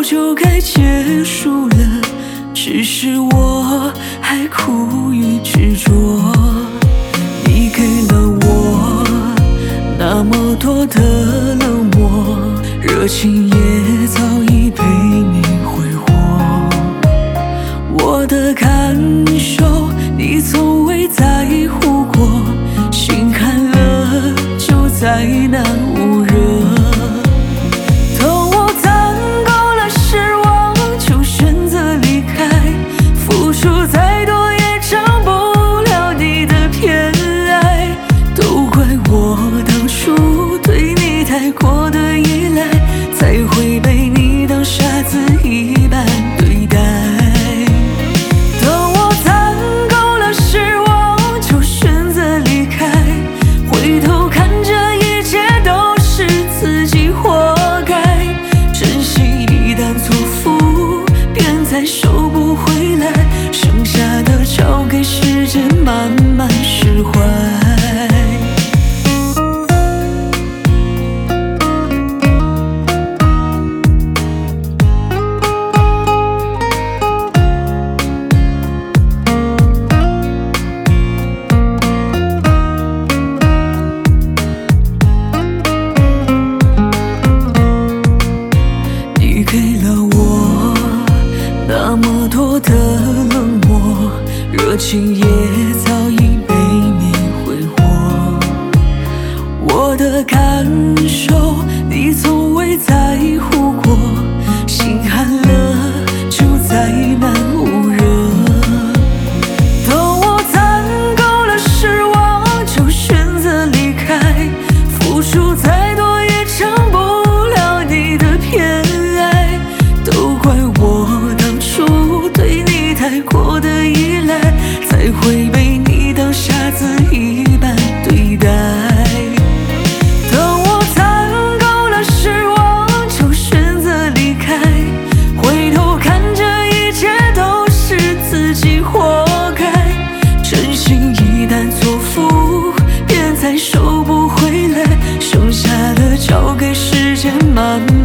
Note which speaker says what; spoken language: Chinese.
Speaker 1: 早就该结束了，只是我还苦于执着。你给了我那么多的冷漠，热情也早已被你挥霍。我的感受你从未在乎过，心寒了就再难捂热。等我攒够了失望，就选择离开，付出再多也涨不了你的偏爱。都怪我当初对你太过的依赖，才会被你当傻子一般对待。再收不回来，剩下的交给时间慢慢释怀。你给了我那么多的冷漠，热情也早已被你挥霍。我的感受你从未在乎过，心寒了就再难捂热。等我攒够了失望，就选择离开，付出再多也涨不了你的偏爱。都怪我对你太过的依赖，才会被你当傻子一般对待。等我攒够了失望，就选择离开，回头看这一切都是自己活该。真心一旦错付，便再收不回来，剩下的交给时间慢慢